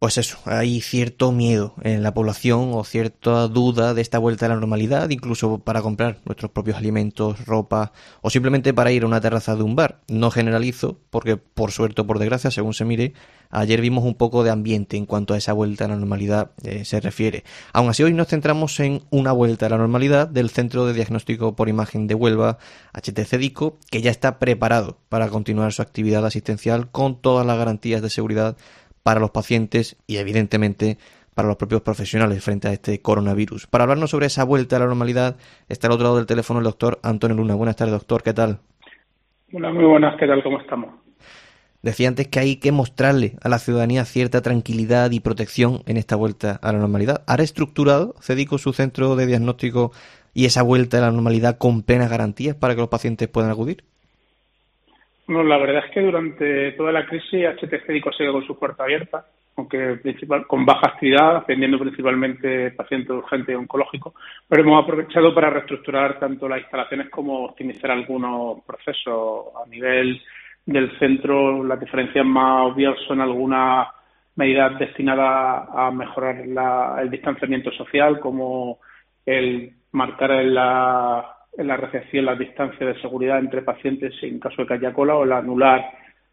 Pues eso, hay cierto miedo en la población o cierta duda de esta vuelta a la normalidad, incluso para comprar nuestros propios alimentos, ropa o simplemente para ir a una terraza de un bar. No generalizo, porque por suerte o por desgracia, según se mire, ayer vimos un poco de ambiente en cuanto a esa vuelta a la normalidad se refiere. Aún así, hoy nos centramos en una vuelta a la normalidad del Centro de Diagnóstico por Imagen de Huelva, HTC Dico, que ya está preparado para continuar su actividad asistencial con todas las garantías de seguridad para los pacientes y evidentemente para los propios profesionales frente a este coronavirus. Para hablarnos sobre esa vuelta a la normalidad está al otro lado del teléfono el doctor Antonio Luna. Buenas tardes, doctor, ¿qué tal? Hola, muy buenas, ¿qué tal? ¿Cómo estamos? Decía antes que hay que mostrarle a la ciudadanía cierta tranquilidad y protección en esta vuelta a la normalidad. ¿Ha reestructurado CEDICO su centro de diagnóstico y esa vuelta a la normalidad con plenas garantías para que los pacientes puedan acudir? No, la verdad es que durante toda la crisis HTC Dico sigue con su puerta abierta, aunque con baja actividad, atendiendo principalmente pacientes urgentes y oncológicos, pero hemos aprovechado para reestructurar tanto las instalaciones como optimizar algunos procesos. A nivel del centro, las diferencias más obvias son algunas medidas destinadas a mejorar el distanciamiento social, como el marcar en la recepción las distancias de seguridad entre pacientes en caso de que haya cola, o el anular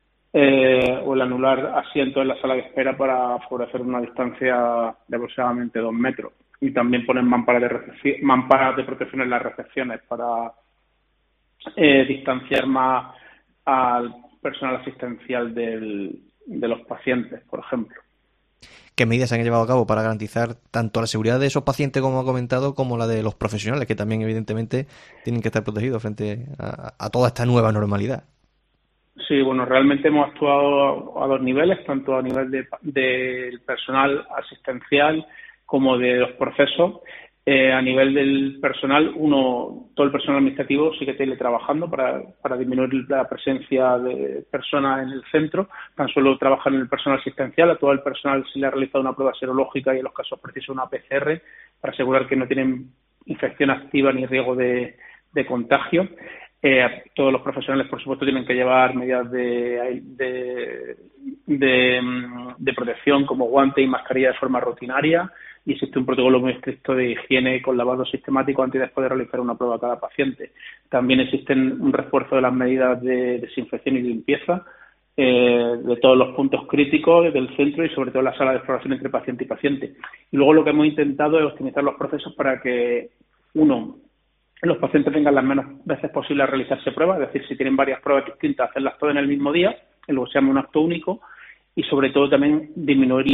asientos en la sala de espera para favorecer una distancia de aproximadamente 2 metros. Y también poner mamparas de protección en las recepciones para distanciar más al personal asistencial de los pacientes, por ejemplo. ¿Qué medidas se han llevado a cabo para garantizar tanto la seguridad de esos pacientes, como ha comentado, como la de los profesionales, que también evidentemente tienen que estar protegidos frente a toda esta nueva normalidad? Sí, bueno, realmente hemos actuado a dos niveles, tanto a nivel del personal asistencial como de los procesos. A nivel del personal, todo el personal administrativo sigue teletrabajando para disminuir la presencia de personas en el centro. Tan solo trabajan en el personal asistencial. A todo el personal se le ha realizado una prueba serológica y en los casos precisos una PCR para asegurar que no tienen infección activa ni riesgo de contagio. Todos los profesionales, por supuesto, tienen que llevar medidas de protección como guantes y mascarilla de forma rutinaria, y existe un protocolo muy estricto de higiene con lavado sistemático antes y después de realizar una prueba a cada paciente. También existen un refuerzo de las medidas de desinfección y limpieza de todos los puntos críticos del centro y sobre todo la sala de exploración entre paciente y paciente. Y luego lo que hemos intentado es optimizar los procesos para que, los pacientes tengan las menos veces posible a realizarse pruebas, es decir, si tienen varias pruebas distintas, hacerlas todas en el mismo día, que luego se llama un acto único, y sobre todo también disminuir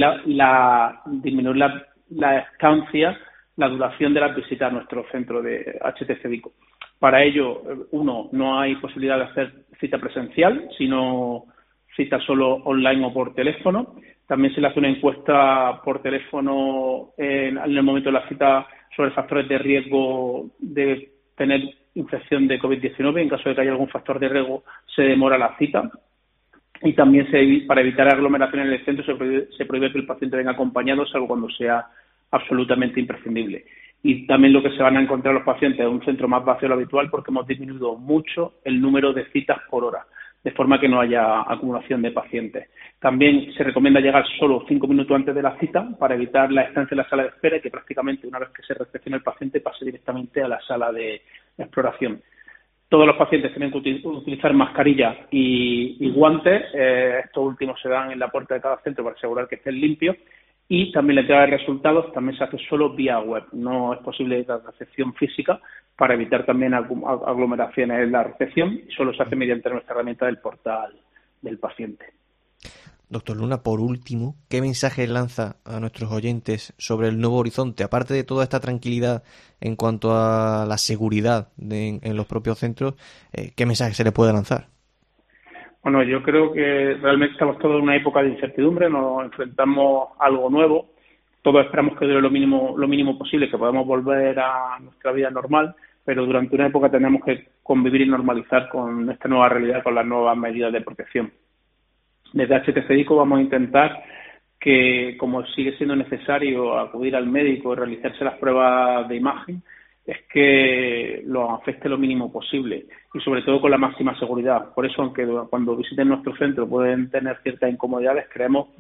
la estancia, la duración de las visitas a nuestro centro de HTC Dico. Para ello, no hay posibilidad de hacer cita presencial, sino cita solo online o por teléfono. También se le hace una encuesta por teléfono en el momento de la cita sobre factores de riesgo de tener infección de COVID-19. En caso de que haya algún factor de riesgo, se demora la cita. Y también para evitar aglomeraciones en el centro se prohíbe que el paciente venga acompañado, salvo cuando sea absolutamente imprescindible. Y también lo que se van a encontrar los pacientes es un centro más vacío de lo habitual, porque hemos disminuido mucho el número de citas por hora, de forma que no haya acumulación de pacientes. También se recomienda llegar solo 5 minutos antes de la cita para evitar la estancia en la sala de espera y que prácticamente una vez que se recepcione el paciente pase directamente a la sala de exploración. Todos los pacientes tienen que utilizar mascarilla y guantes. Estos últimos se dan en la puerta de cada centro para asegurar que estén limpios. Y también la entrega de resultados también se hace solo vía web. No es posible la recepción física para evitar también aglomeraciones en la recepción. Solo se hace mediante nuestra herramienta del portal del paciente. Doctor Luna, por último, ¿qué mensaje lanza a nuestros oyentes sobre el nuevo horizonte? Aparte de toda esta tranquilidad en cuanto a la seguridad en los propios centros, ¿qué mensaje se le puede lanzar? Bueno, yo creo que realmente estamos todos en una época de incertidumbre, nos enfrentamos a algo nuevo, todos esperamos que dure lo mínimo posible, que podamos volver a nuestra vida normal, pero durante una época tenemos que convivir y normalizar con esta nueva realidad, con las nuevas medidas de protección. Desde HTC Dico vamos a intentar que, como sigue siendo necesario acudir al médico y realizarse las pruebas de imagen, es que lo afecte lo mínimo posible y sobre todo con la máxima seguridad. Por eso, aunque cuando visiten nuestro centro pueden tener ciertas incomodidades, creemos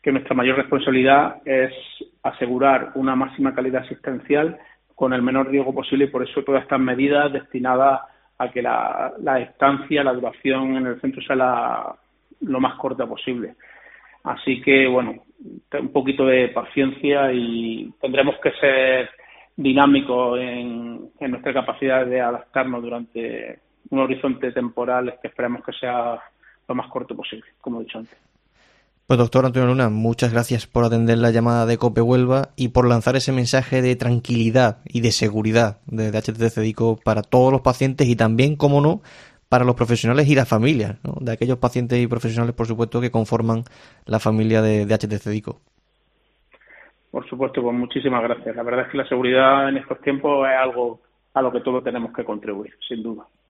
que nuestra mayor responsabilidad es asegurar una máxima calidad asistencial con el menor riesgo posible, y por eso todas estas medidas destinadas a que la estancia, la duración en el centro sea lo más corta posible. Así que, bueno, un poquito de paciencia y tendremos que ser dinámicos en nuestra capacidad de adaptarnos durante un horizonte temporal que esperemos que sea lo más corto posible, como he dicho antes. Pues doctor Antonio Luna, muchas gracias por atender la llamada de COPE Huelva y por lanzar ese mensaje de tranquilidad y de seguridad de HTC Dico para todos los pacientes y también, como no, para los profesionales y las familias, ¿no?, de aquellos pacientes y profesionales, por supuesto, que conforman la familia de HTC Dico. Por supuesto, pues muchísimas gracias. La verdad es que la seguridad en estos tiempos es algo a lo que todos tenemos que contribuir, sin duda.